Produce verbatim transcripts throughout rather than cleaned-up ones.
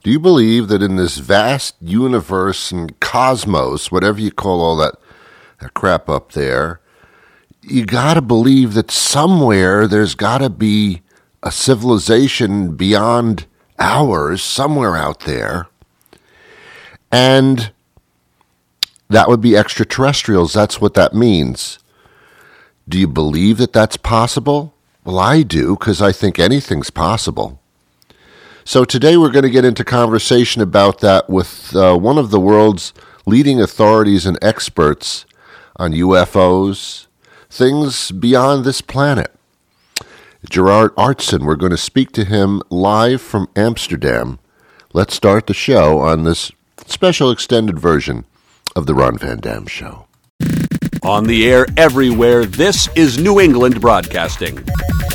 Do you believe that in this vast universe and cosmos, whatever you call all that, that crap up there, you got to believe that somewhere there's got to be a civilization beyond ours, somewhere out there, and that would be extraterrestrials. That's what that means. Do you believe that that's possible? Well, I do, because I think anything's possible. So today we're going to get into conversation about that with uh, one of the world's leading authorities and experts on U F Os, things beyond this planet. Gerard Aartsen, we're going to speak to him live from Amsterdam. Let's start the show on this special extended version of the Ron Van Dam Show. On the air everywhere, this is New England Broadcasting.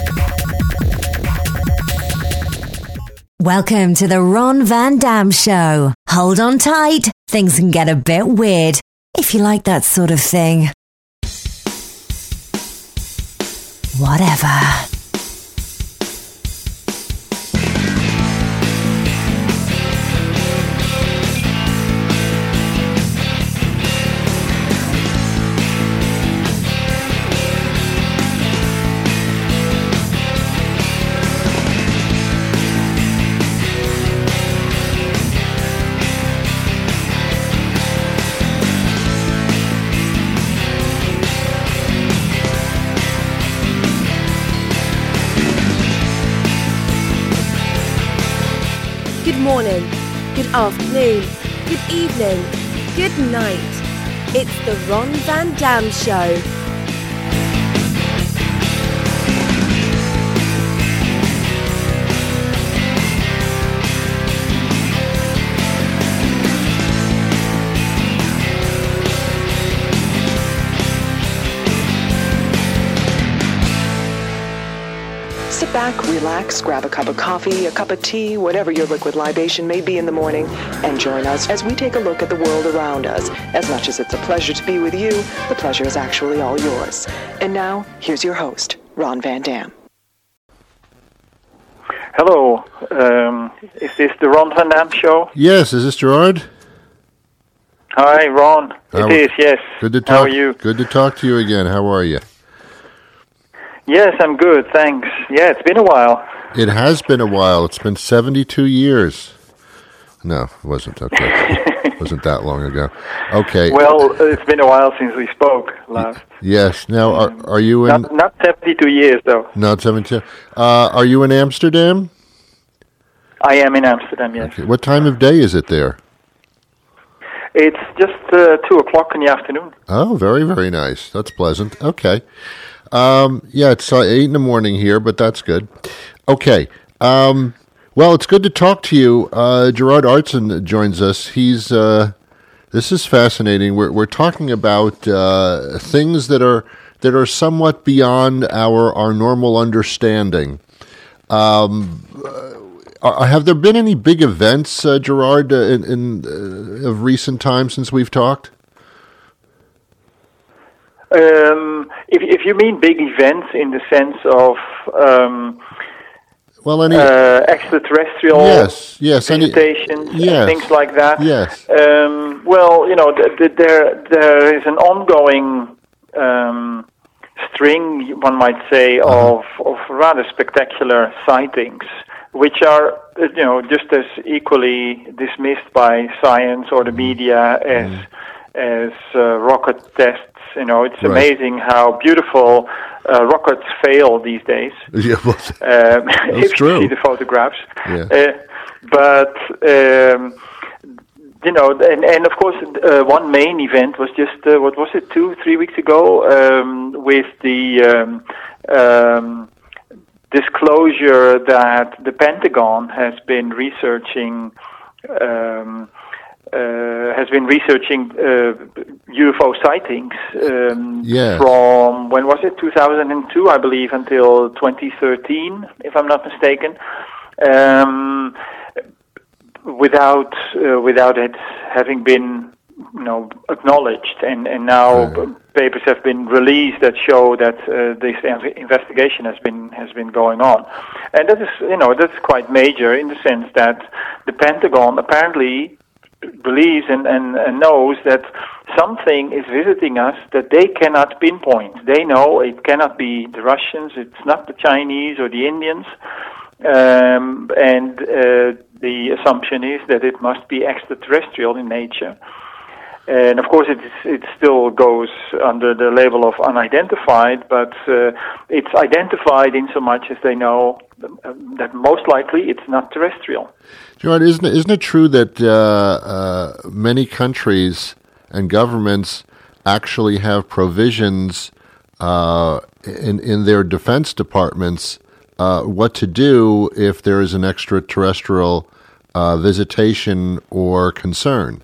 Welcome to the Ron Van Dam Show. Hold on tight. Things can get a bit weird, if you like that sort of thing. Whatever. Good morning, good afternoon, good evening, good night. It's the Ron Van Dam Show. Sit back, relax, grab a cup of coffee, a cup of tea, whatever your liquid libation may be in the morning, and join us as we take a look at the world around us. As much as it's a pleasure to be with you, the pleasure is actually all yours. And now, here's your host, Ron Van Dam. Hello, um, is this the Ron Van Dam Show? Yes, is this Gerard? Hi, Ron. How, it is, yes. Good to talk. How are you? Good to talk to you again. How are you? Yes, I'm good, thanks. Yeah, it's been a while. It has been a while. It's been seventy-two years. No, it wasn't. Okay. It wasn't that long ago. Okay. Well, it's been a while since we spoke last. Yes. Now, are, are you in... Not, not seventy-two years, though. Not seventy-two. Uh, are you in Amsterdam? I am in Amsterdam, yes. Okay. What time of day is it there? It's just uh, two o'clock in the afternoon. Oh, very, very nice. That's pleasant. Okay. Um, yeah, it's uh, eight in the morning here, but that's good. Okay. Um, well, it's good to talk to you. Uh, Gerard Aartsen joins us. He's, uh, this is fascinating. We're, we're talking about, uh, things that are, that are somewhat beyond our, our normal understanding. Um, uh, have there been any big events, uh, Gerard, uh, in, in uh, of recent times since we've talked? Um, if, if you mean big events in the sense of um, well, any uh, extraterrestrial yes, yes, visitations, any, yes, things like that. Yes. Um, well, you know, th- th- there there is an ongoing um, string, one might say, uh-huh. of of rather spectacular sightings, which are you know just as equally dismissed by science or the media as mm. as uh, rocket tests. You know, it's right. amazing how beautiful uh, rockets fail these days. Yeah, well, um, if true. you see the photographs. Yeah. Uh, but, um, you know, and, and of course, uh, one main event was just, uh, what was it, two, three weeks ago, um, with the um, um, disclosure that the Pentagon has been researching um Uh, has been researching uh, U F O sightings um, yes. from, when was it, two thousand two, I believe, until twenty thirteen, if I'm not mistaken, um, without uh, without it having been, you know, acknowledged. And, and now right. papers have been released that show that uh, this investigation has been has been going on. And that is, you know, that's quite major in the sense that the Pentagon apparently believes and, and, and knows that something is visiting us that they cannot pinpoint. They know it cannot be the Russians, it's not the Chinese or the Indians, um, and uh, the assumption is that it must be extraterrestrial in nature. And of course, it, it still goes under the label of unidentified, but uh, it's identified in so much as they know that most likely it's not terrestrial. Gerard, isn't it, isn't it true that uh, uh, many countries and governments actually have provisions uh, in in their defense departments uh, what to do if there is an extraterrestrial uh, visitation or concern?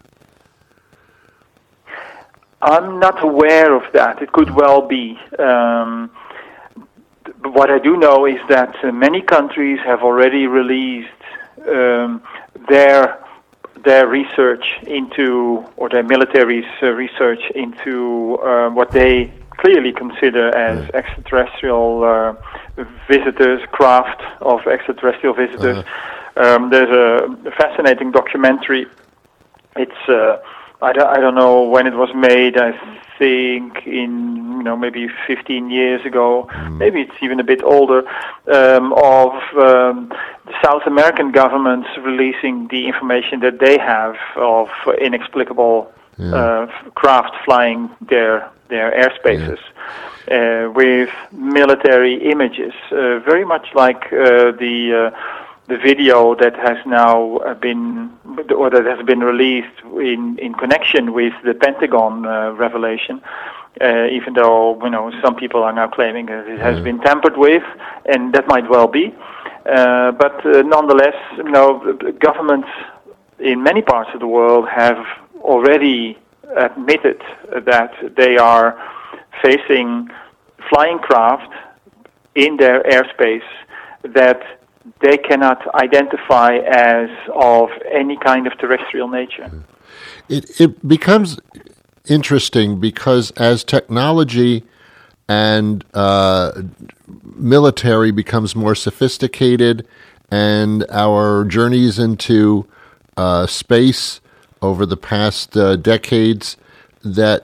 I'm not aware of that. It could well be. Um, but what I do know is that uh, many countries have already released um, their their research into, or their military's uh, research into uh, what they clearly consider as extraterrestrial uh, visitors, craft of extraterrestrial visitors. Uh-huh. Um, there's a fascinating documentary. It's uh, I don't, I don't know when it was made. I think in, you know, maybe fifteen years ago, mm. maybe it's even a bit older, um, of um, the South American governments releasing the information that they have of inexplicable yeah. uh, craft flying their their airspaces yeah. uh, with military images, uh, very much like uh, the. Uh, The video that has now been, or that has been released in, in connection with the Pentagon uh, revelation, uh, even though, you know, some people are now claiming that it has yeah. been tampered with, and that might well be. Uh, but uh, nonetheless, you know, governments in many parts of the world have already admitted that they are facing flying craft in their airspace that they cannot identify as of any kind of terrestrial nature. It it becomes interesting because as technology and uh, military becomes more sophisticated, and our journeys into uh, space over the past uh, decades, that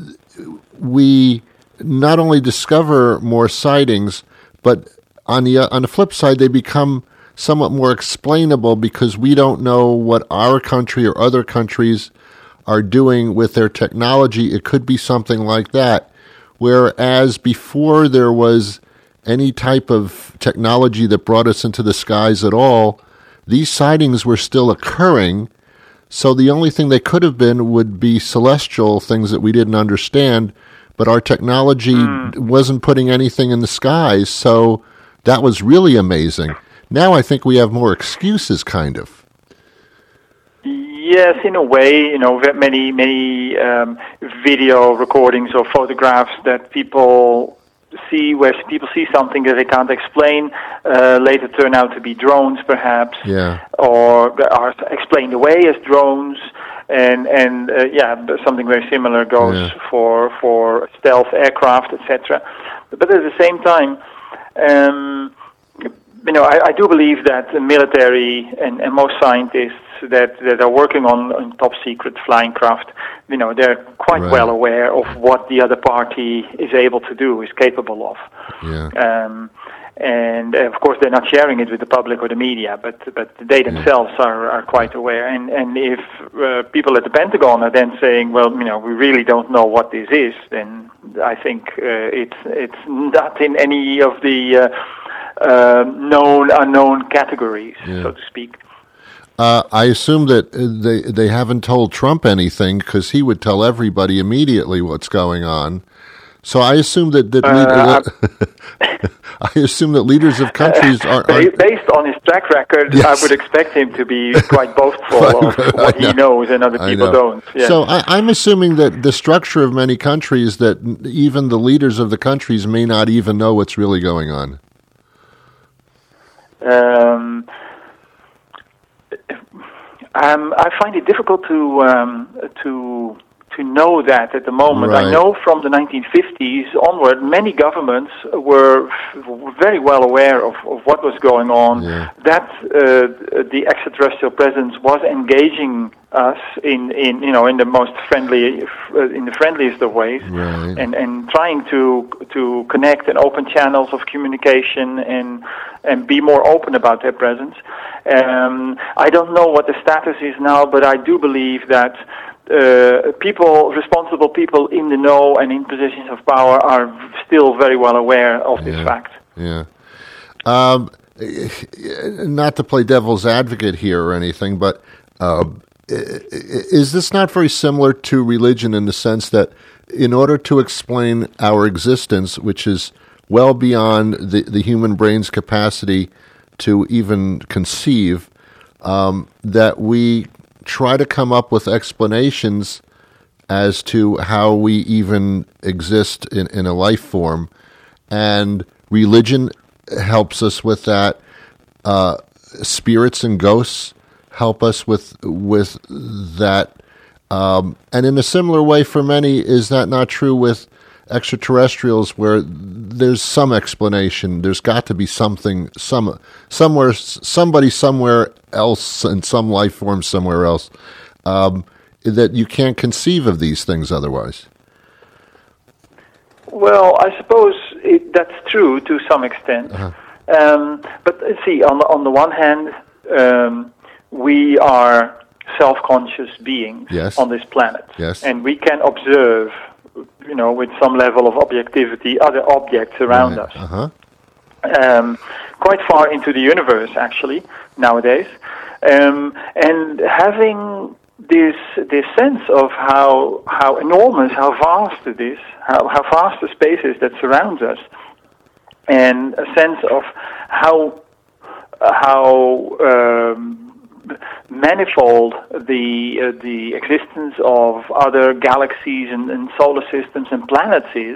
we not only discover more sightings, but On the uh, on the flip side, they become somewhat more explainable because we don't know what our country or other countries are doing with their technology. It could be something like that. Whereas before there was any type of technology that brought us into the skies at all, these sightings were still occurring. So the only thing they could have been would be celestial things that we didn't understand, but our technology mm. wasn't putting anything in the skies. So that was really amazing. Now I think we have more excuses, kind of. Yes, in a way, you know, many many um, video recordings or photographs that people see, where people see something that they can't explain, uh, later turn out to be drones, perhaps, yeah, or are explained away as drones. And and uh, yeah, something very similar goes yeah. for for stealth aircraft, et cetera. But at the same time, Um, you know, I, I do believe that the military and, and most scientists that, that are working on, on top secret flying craft, you know, they're quite right. well aware of what the other party is able to do, is capable of. Yeah. Um, and uh, of course, they're not sharing it with the public or the media, but but they themselves yeah. are, are quite aware. And and if uh, people at the Pentagon are then saying, well, you know, we really don't know what this is, then I think uh, it's it's not in any of the uh, uh, known unknown categories, yeah. so to speak. Uh, I assume that they they haven't told Trump anything because he would tell everybody immediately what's going on. So I assume that that uh, lead, I assume that leaders of countries are, are based on his track record. Yes. I would expect him to be quite boastful of what he knows and other people don't. Yes. So I, I'm assuming that the structure of many countries, that even the leaders of the countries may not even know what's really going on. Um, um, I find it difficult to um, to to know that at the moment. Right. I know from the nineteen fifties onward, many governments were f- very well aware of, of what was going on, Yeah. that uh, the extraterrestrial presence was engaging us in, in you know in the most friendly uh, in the friendliest of ways, Right. and and trying to to connect and open channels of communication and and be more open about their presence. Um, I don't know what the status is now, but I do believe that uh, people, responsible people in the know and in positions of power, are still very well aware of this Yeah. fact. Yeah. Um, not to play devil's advocate here or anything, but uh, is this not very similar to religion in the sense that in order to explain our existence, which is well beyond the, the human brain's capacity to even conceive, um, that we try to come up with explanations as to how we even exist in, in a life form, and religion helps us with that. Uh, spirits and ghosts help us with with that. Um, and in a similar way for many, is that not true with extraterrestrials, where there's some explanation? There's got to be something, some somewhere, somebody somewhere else, in some life form somewhere else, um, that you can't conceive of these things otherwise. Well, I suppose it, that's true to some extent. Uh-huh. Um, but uh, see, on the, on the one hand, um, we are self-conscious beings Yes. on this planet, Yes. and we can observe, you know, with some level of objectivity, other objects around us. Uh-huh. Um, quite far into the universe, actually, nowadays, um, and having this this sense of how how enormous, how vast it is, how how vast the space is that surrounds us, and a sense of how how um, manifold the uh, the existence of other galaxies and, and solar systems and planets is.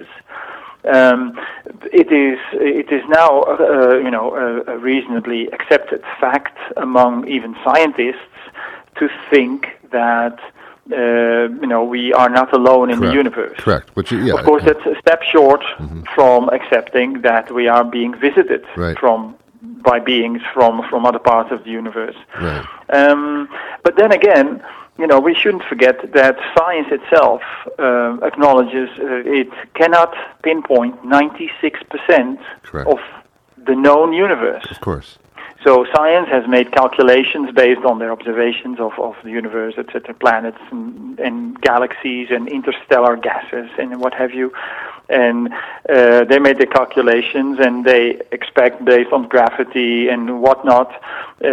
Um, it is it is now uh, you know a, a reasonably accepted fact among even scientists to think that uh, you know we are not alone in Correct. the universe. Correct. Which, yeah, Of course, that's a step short from accepting that we are being visited Right. from by beings from, from other parts of the universe. Right. Um, but then again, you know, we shouldn't forget that science itself uh, acknowledges uh, it cannot pinpoint ninety-six percent Correct. of the known universe. Of course. So science has made calculations based on their observations of, of the universe, et cetera, planets and, and galaxies and interstellar gases and what have you. And uh, they made the calculations, and they expect, based on gravity and whatnot, uh,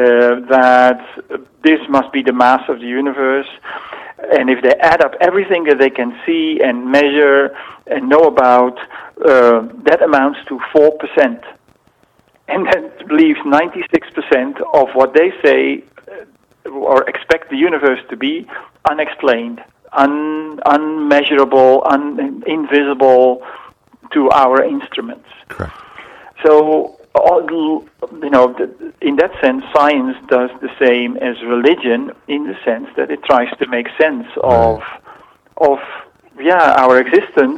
that this must be the mass of the universe. And if they add up everything that they can see and measure and know about, uh, that amounts to four percent. And that leaves ninety-six percent of what they say uh, or expect the universe to be unexplained, un, unmeasurable, un, invisible to our instruments. Correct. So, all, you know, in that sense, science does the same as religion, in the sense that it tries to make sense of, of yeah, our existence.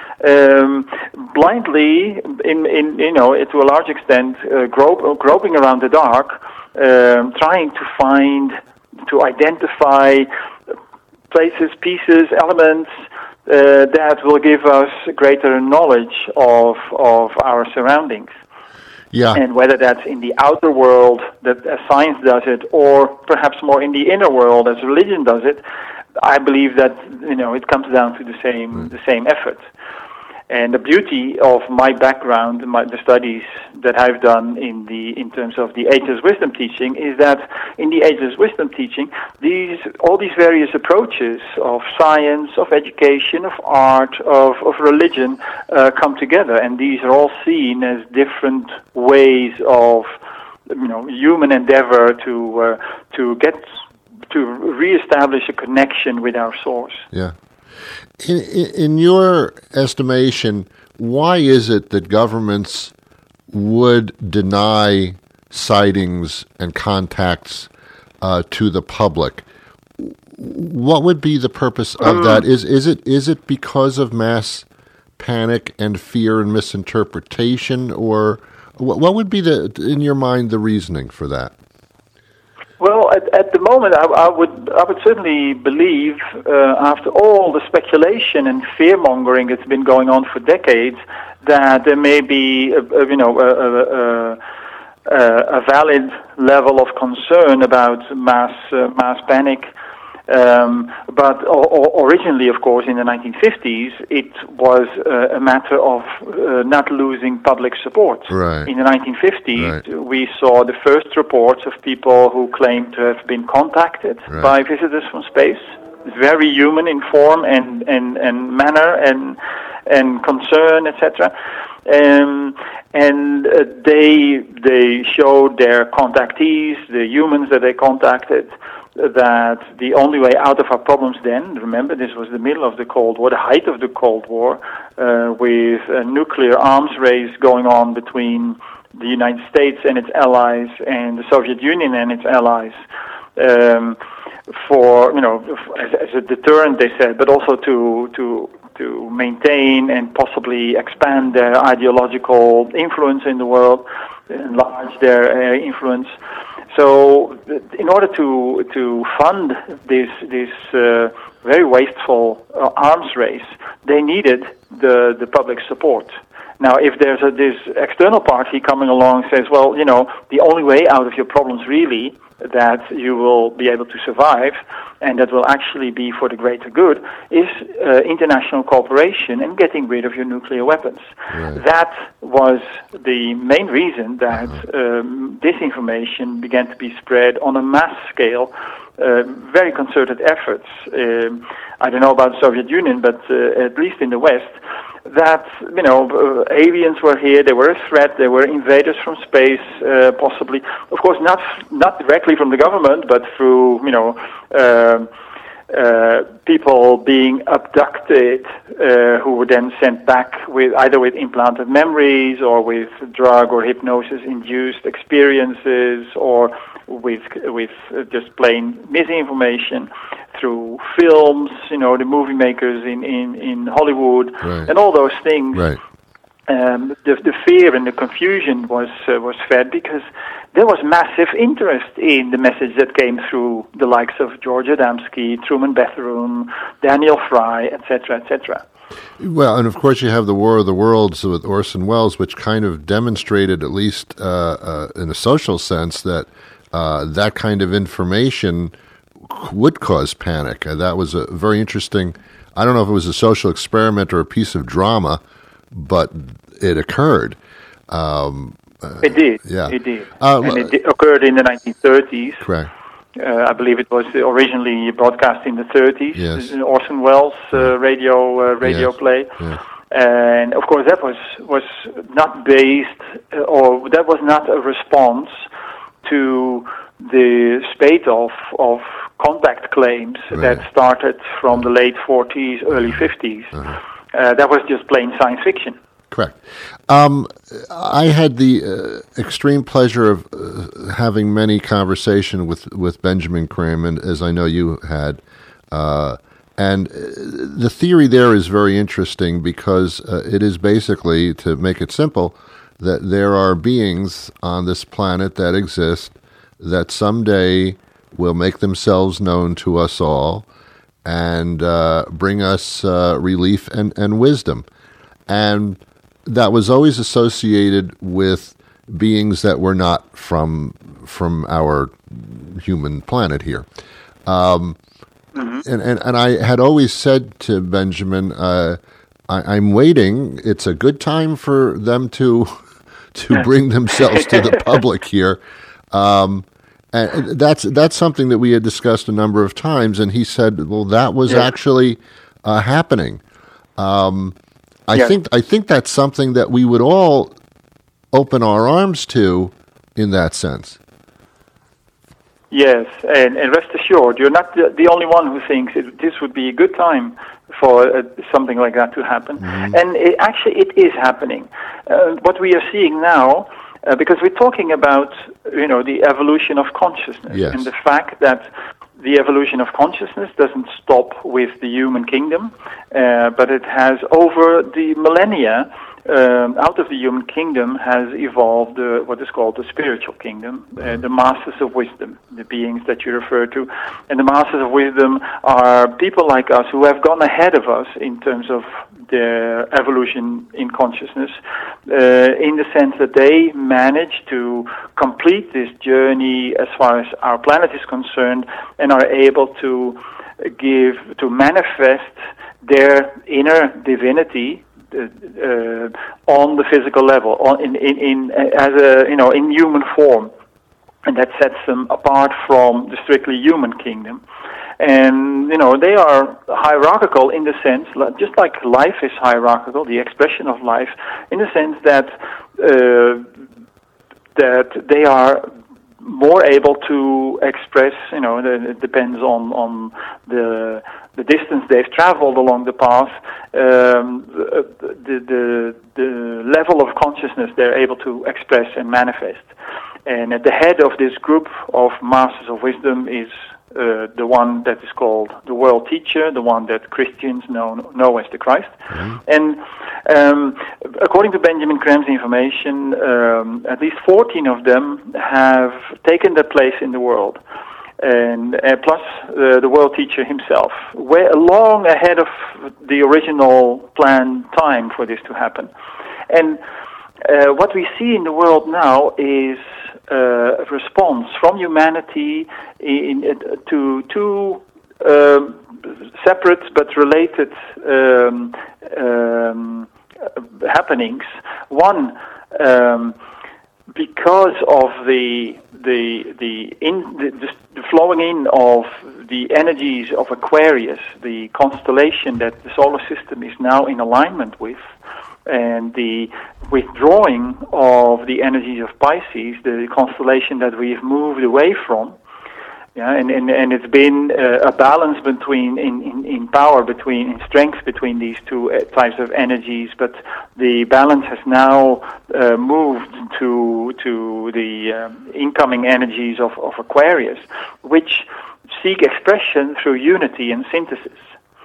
Um, blindly, in, in you know, to a large extent, uh, grope, groping around the dark, um, trying to find, to identify places, pieces, elements uh, that will give us greater knowledge of of our surroundings. Yeah. And whether that's in the outer world, that as science does it, or perhaps more in the inner world as religion does it, I believe that you know it comes down to the same mm. the same effort. And the beauty of my background, my, the studies that I've done in the in terms of the Ageless Wisdom teaching, is that in the Ageless Wisdom teaching, these all these various approaches of science, of education, of art, of, of religion uh, come together, and these are all seen as different ways of you know human endeavor to uh, to get to reestablish a connection with our source. Yeah. In, in your estimation, why is it that governments would deny sightings and contacts uh, to the public? what would be the purpose of Mm. that? Is is it is it because of mass panic and fear and misinterpretation, or what, what would be the in your mind the reasoning for that? Well, at, at the moment, I, I would I would certainly believe, uh, after all the speculation and fear mongering that's been going on for decades, that there may be, a, a, you know, a, a, a, a valid level of concern about mass uh, mass panic. Um, but o- o- originally, of course, in the nineteen fifties, it was uh, a matter of uh, not losing public support. Right. In the nineteen fifties, Right. we saw the first reports of people who claimed to have been contacted Right. by visitors from space. Very human in form and, and, and manner and and concern, et cetera. Um, and uh, they they showed their contactees, the humans that they contacted, that the only way out of our problems then, remember this was the middle of the Cold War, the height of the Cold War, uh, with a nuclear arms race going on between the United States and its allies and the Soviet Union and its allies, um, for, you know, as, as a deterrent, they said, but also to, to, to maintain and possibly expand their ideological influence in the world, enlarge their uh, influence. So, in order to to fund this this uh, very wasteful uh, arms race, they needed the the public support. Now, if there's a, this external party coming along says, well, you know, the only way out of your problems really that you will be able to survive, and that will actually be for the greater good, is uh, international cooperation and getting rid of your nuclear weapons. Right. That was the main reason that um, disinformation began to be spread on a mass scale, uh, very concerted efforts. Um, I don't know about the Soviet Union, but uh, at least in the West, that, you know, uh, aliens were here, they were a threat, they were invaders from space, uh, possibly. Of course, not not directly from the government, but through, you know, uh, uh, people being abducted, uh, who were then sent back with either with implanted memories or with drug or hypnosis-induced experiences, or with with uh, just plain misinformation through films, you know, the movie makers in, in, in Hollywood, Right. and all those things. Right. Um, the, the fear and the confusion was uh, was fed because there was massive interest in the message that came through the likes of George Adamski, Truman Bethune, Daniel Fry, et cetera, et cetera. Well, and of course you have the War of the Worlds with Orson Welles, which kind of demonstrated, at least uh, uh, in a social sense, that uh, that kind of information would cause panic. Uh, that was a very interesting, I don't know if it was a social experiment or a piece of drama, but it occurred. Um, uh, It did, yeah. it did. Uh, and it di- occurred in the nineteen thirties. Correct. Uh, I believe it was originally broadcast in the thirties, Yes. Orson Welles uh, radio uh, radio Yes. play. Yes. And of course, that was was not based, uh, or that was not a response to the spate of of contact claims Right. that started from the late forties, early fifties. Uh-huh. Uh, that was just plain science fiction. Correct. Um, I had the uh, extreme pleasure of uh, having many conversation with, with Benjamin Creme, and as I know you had. Uh, and uh, the theory there is very interesting because uh, it is basically, to make it simple, that there are beings on this planet that exist that someday will make themselves known to us all and uh, bring us uh, relief and, and wisdom. And that was always associated with beings that were not from from our human planet here. Um, mm-hmm. and, and, and I had always said to Benjamin, uh, I, I'm waiting. It's a good time for them to to bring themselves to the public here. Um, and that's that's something that we had discussed a number of times. And he said, well, that was yeah. actually uh, happening. Um, I yeah. think I think that's something that we would all open our arms to in that sense. Yes, and, and rest assured, you're not the, the only one who thinks it, this would be a good time for uh, something like that to happen. Mm-hmm. And it, actually, it is happening. Uh, what we are seeing now, uh, because we're talking about, you know, the evolution of consciousness yes. and the fact that the evolution of consciousness doesn't stop with the human kingdom, uh, but it has, over the millennia, um, out of the human kingdom has evolved uh, what is called the spiritual kingdom, uh, the masters of wisdom, the beings that you refer to. And the masters of wisdom are people like us who have gone ahead of us in terms of their evolution in consciousness, uh, in the sense that they managed to complete this journey as far as our planet is concerned, and are able to give, to manifest their inner divinity uh, uh, on the physical level, on in, in, in as a you know in human form, and that sets them apart from the strictly human kingdom. And, you know, they are hierarchical in the sense, just like life is hierarchical, the expression of life, in the sense that uh, that they are more able to express, you know, it depends on, on the the distance they've traveled along the path, um, the, the, the level of consciousness they're able to express and manifest. And at the head of this group of Masters of Wisdom is Uh, the one that is called the World Teacher, the one that Christians know know as the Christ. Mm-hmm. And um, according to Benjamin Graham's information, um, at least fourteen of them have taken their place in the world, and uh, plus uh, the World Teacher himself, way long ahead of the original planned time for this to happen. And uh, what we see in the world now is Uh, a response from humanity in, in, to two um, separate but related um, um, happenings. One, um, because of the the the, in, the the flowing in of the energies of Aquarius, the constellation that the solar system is now in alignment with, and the withdrawing of the energies of Pisces, the constellation that we've moved away from, yeah, and, and, and it's been uh, a balance between in, in, in power between in strength between these two uh, types of energies, but the balance has now uh, moved to to the um, incoming energies of, of Aquarius, which seek expression through unity and synthesis.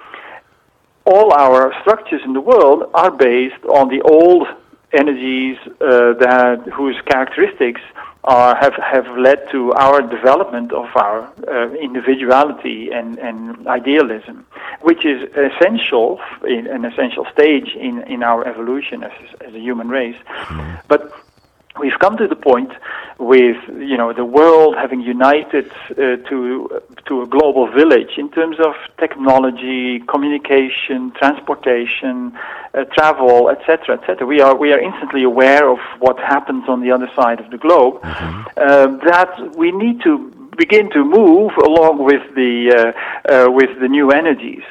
All our structures in the world are based on the old energies uh, that whose characteristics are have have led to our development of our uh, individuality and, and idealism, which is essential in an essential stage in, in our evolution as as a human race. But we've come to the point with, you know, the world having united uh, to to a global village in terms of technology, communication, transportation, uh, travel, et cetera, et cetera. We are we are instantly aware of what happens on the other side of the globe. Mm-hmm. Uh, that we need to begin to move along with the uh, uh, with the new energies.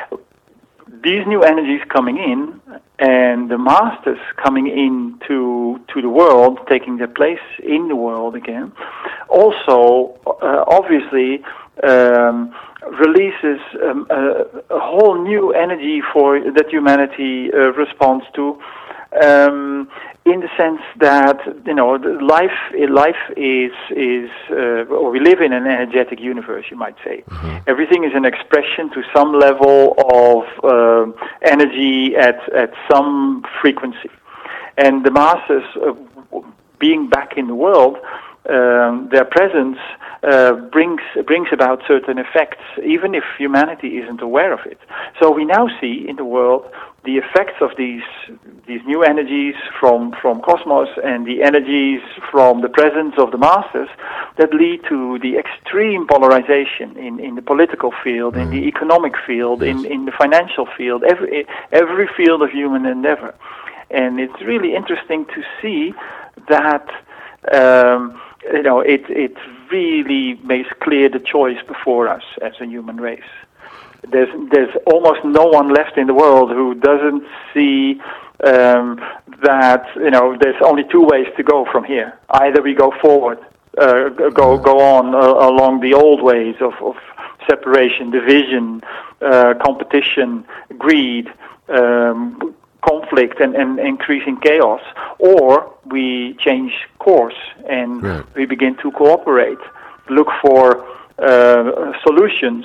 These new energies coming in, and the masters coming into to the world, taking their place in the world again, also uh, obviously um, releases um, a, a whole new energy for that humanity uh, responds to. Um, in the sense that, you know, life life is is uh, or we live in an energetic universe, you might say. Mm-hmm. Everything is an expression to some level of uh, energy at at some frequency, and the masses uh, being back in the world, um, their presence uh, brings brings about certain effects, even if humanity isn't aware of it. So we now see in the world the effects of these these new energies from, from cosmos and the energies from the presence of the masters that lead to the extreme polarization in, in the political field, mm. in the economic field, yes. in, in the financial field, every every field of human endeavor. And it's really interesting to see that um, you know it it really makes clear the choice before us as a human race. There's there's almost no one left in the world who doesn't see um, that, you know, there's only two ways to go from here. Either we go forward, uh, go go on uh, along the old ways of, of separation, division, uh, competition, greed, um, conflict, and, and increasing chaos, or we change course and right. we begin to cooperate, look for Uh, solutions,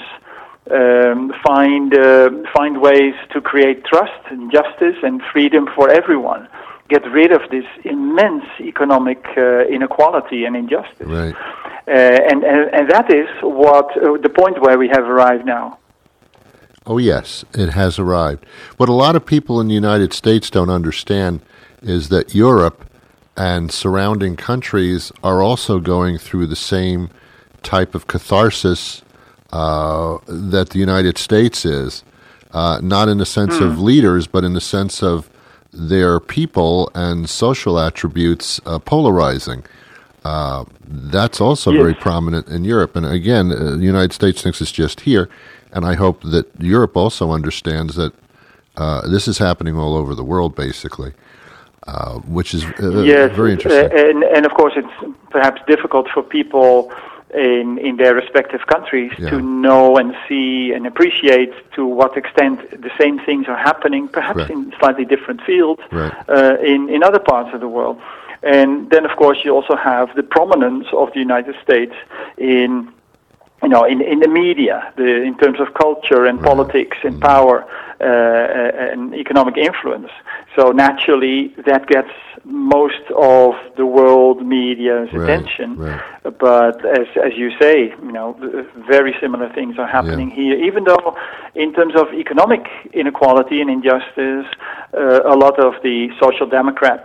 um, find uh, find ways to create trust and justice and freedom for everyone. Get rid of this immense economic uh, inequality and injustice. Right. Uh, and, and and that is what uh, the point where we have arrived now. Oh, yes, it has arrived. What a lot of people in the United States don't understand is that Europe and surrounding countries are also going through the same type of catharsis uh, that the United States is, uh, not in the sense mm. of leaders, but in the sense of their people and social attributes uh, polarizing. Uh, that's also yes. very prominent in Europe. And again, uh, the United States thinks it's just here. And I hope that Europe also understands that uh, this is happening all over the world, basically, uh, which is uh, yes, very interesting. Uh, and, and, of course, it's perhaps difficult for people in, in their respective countries yeah. to know and see and appreciate to what extent the same things are happening, perhaps right. in slightly different fields, right. uh, in, in other parts of the world. And then, of course, you also have the prominence of the United States in... You know, in, in the media, the, in terms of culture and right. politics and mm-hmm. power uh, and economic influence. So naturally, that gets most of the world media's right. attention. Right. But as as you say, you know, very similar things are happening yeah. here. Even though, in terms of economic inequality and injustice, uh, a lot of the social democrats.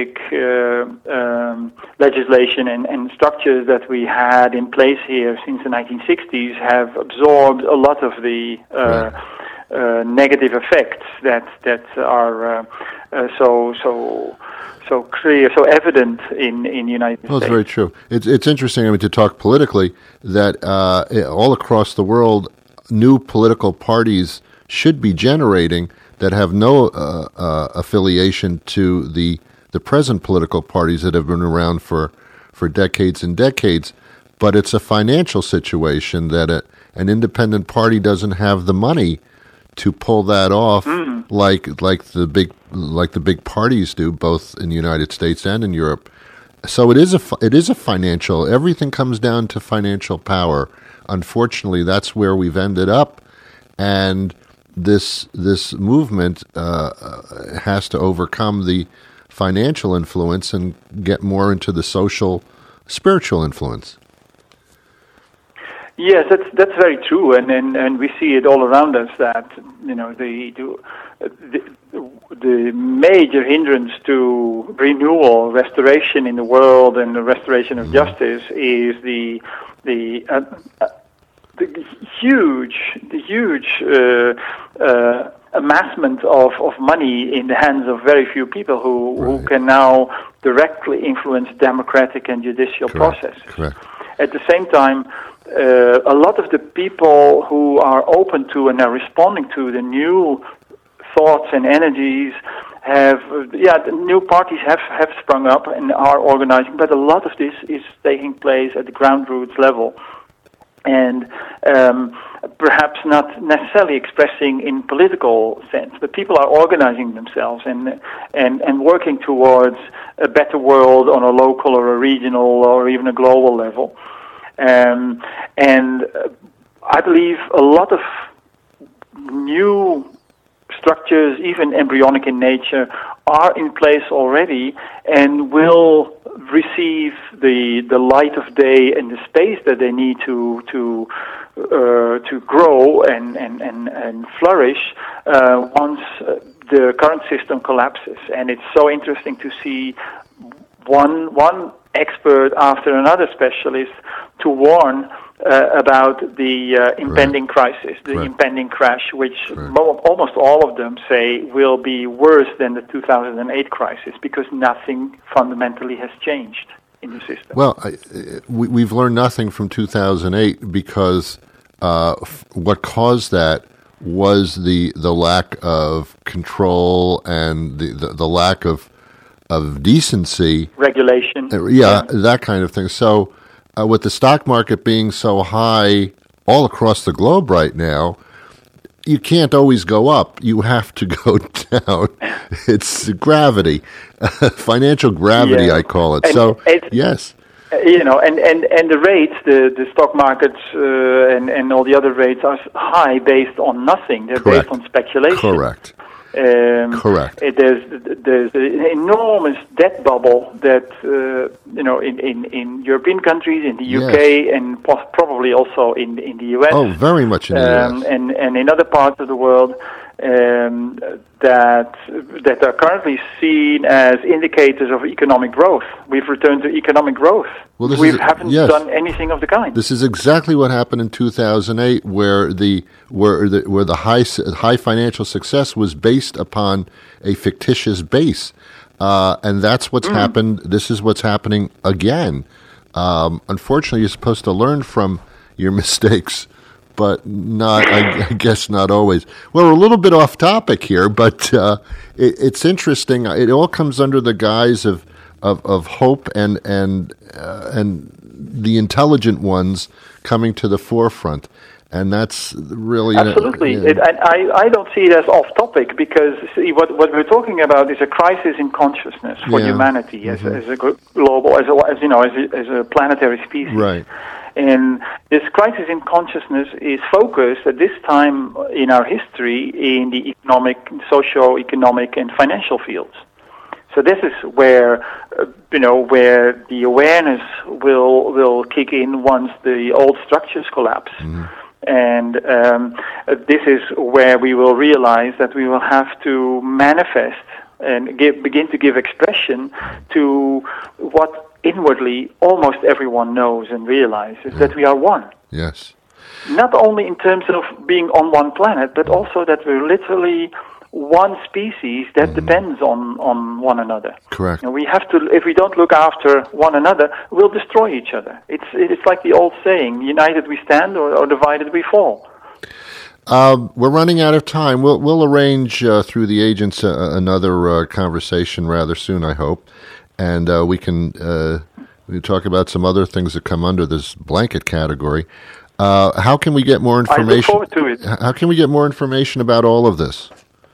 Uh, um, legislation and, and structures that we had in place here since the nineteen sixties have absorbed a lot of the uh, right. uh, negative effects that that are uh, uh, so so so clear, so evident in in the United well, States. It's very true. It's it's interesting. I mean, to talk politically, that uh, all across the world, new political parties should be generating that have no uh, uh, affiliation to the the present political parties that have been around for, for decades and decades, but it's a financial situation that a, an independent party doesn't have the money to pull that off mm. like like the big like the big parties do, both in the United States and in Europe. So it is a it is a financial. Everything comes down to financial power. Unfortunately, that's where we've ended up, and this this movement uh, has to overcome the financial influence and get more into the social, spiritual influence. Yes, that's that's very true, and, and, and we see it all around us. That you know the the, the major hindrance to renewal, restoration in the world, and the restoration of mm-hmm. justice is the the uh, uh, the huge the huge uh, uh, amassment of, of money in the hands of very few people who, right. who can now directly influence democratic and judicial Correct. processes. Correct. At the same time, uh, a lot of the people who are open to and are responding to the new thoughts and energies have, yeah, the new parties have, have sprung up and are organizing, but a lot of this is taking place at the ground roots level. And um, perhaps not necessarily expressing in political sense, but people are organizing themselves and and and working towards a better world on a local or a regional or even a global level. Um, and uh, I believe a lot of new structures, even embryonic in nature, are in place already and will receive the the light of day and the space that they need to to uh, to grow and and and, and flourish uh, once uh, the current system collapses. And it's so interesting to see one one expert after another specialist to warn Uh, about the uh, impending right. crisis, the right. impending crash, which right. mo- almost all of them say will be worse than the two thousand eight crisis because nothing fundamentally has changed in the system. Well, I, we, we've learned nothing from two thousand eight because uh, f- what caused that was the the lack of control and the, the, the lack of of decency. Regulation. Uh, yeah, yeah, that kind of thing. So Uh, with the stock market being so high all across the globe right now, you can't always go up. You have to go down. It's gravity, financial gravity, yeah. I call it. And so, it's, yes. You know, and, and, and the rates, the, the stock markets uh, and, and all the other rates are high based on nothing. They're Correct. based on speculation. Correct. Um, Correct. It, there's there's an enormous debt bubble that uh, you know in, in, in European countries, in the U K, Yes. and pos- probably also in in the U S. Oh, very much in the um, U S. and and in other parts of the world um, that that are currently seen as indicators of economic growth. We've returned to economic growth. Well, this we is- haven't yes. done anything of the kind. This is exactly what happened in two thousand eight, where the where the where the high high financial success was based upon a fictitious base, uh, and that's what's Mm. happened. This is what's happening again. Um, unfortunately, you're supposed to learn from your mistakes, but not. I, I guess not always. Well, we're a little bit off topic here, but uh, it, it's interesting. It all comes under the guise of of, of hope and and uh, and the intelligent ones coming to the forefront, and that's really Absolutely. Uh, It, and I, I don't see it as off topic because see, what, what we're talking about is a crisis in consciousness for Yeah. humanity as, Mhm. as a glo- global, as a, as, you know, as a, as a planetary species. right. And this crisis in consciousness is focused at this time in our history in the economic, socio-economic, and financial fields. So this is where, uh, you know, where the awareness will will kick in once the old structures collapse. And um, uh, this is where we will realize that we will have to manifest and give, begin to give expression to what inwardly almost everyone knows and realizes, that we are one. Yes. Not only in terms of being on one planet, but also that we're literally one species that depends on, on one another. Correct. You know, we have to. If we don't look after one another, we'll destroy each other. It's it's like the old saying: "United we stand, or, or divided we fall." Um, we're running out of time. We'll we'll arrange uh, through the agents uh, another uh, conversation rather soon, I hope, and uh, we can uh, we can talk about some other things that come under this blanket category. Uh, how can we get more I look information? forward to it. How can we get more information about all of this?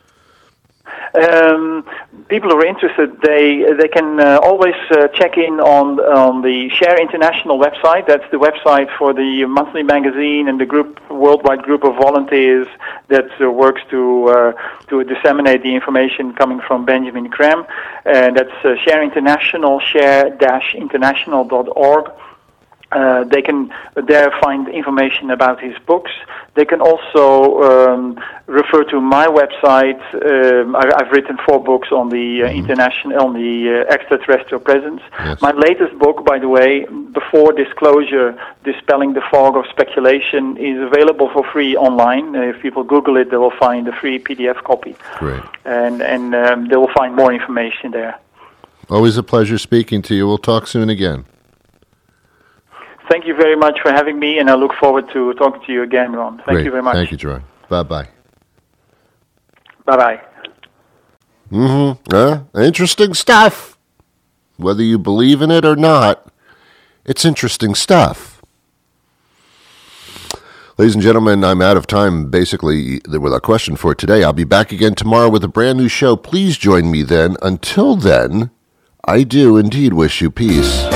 Um, people who are interested, they they can uh, always uh, check in on on the Share International website. That's the website for the monthly magazine and the group worldwide group of volunteers that uh, works to uh, to disseminate the information coming from Benjamin Graham. And that's uh, Share International, share dash international dot org. Uh, they can there find information about his books. They can also um, refer to my website. Um, I, I've written four books on the uh, international, on the uh, extraterrestrial presence. Yes. My latest book, by the way, Before Disclosure: Dispelling the Fog of Speculation, is available for free online. Uh, if people Google it, they will find a free P D F copy, Great. and and um, they will find more information there. Always a pleasure speaking to you. We'll talk soon again. Thank you very much for having me, and I look forward to talking to you again, Ron. Thank Great. you very much. Thank you, Gerard. Bye-bye. Bye-bye. Mm-hmm. Uh, interesting stuff. Whether you believe in it or not, it's interesting stuff. Ladies and gentlemen, I'm out of time, basically, with a question for today. I'll be back again tomorrow with a brand new show. Please join me then. Until then, I do indeed wish you peace.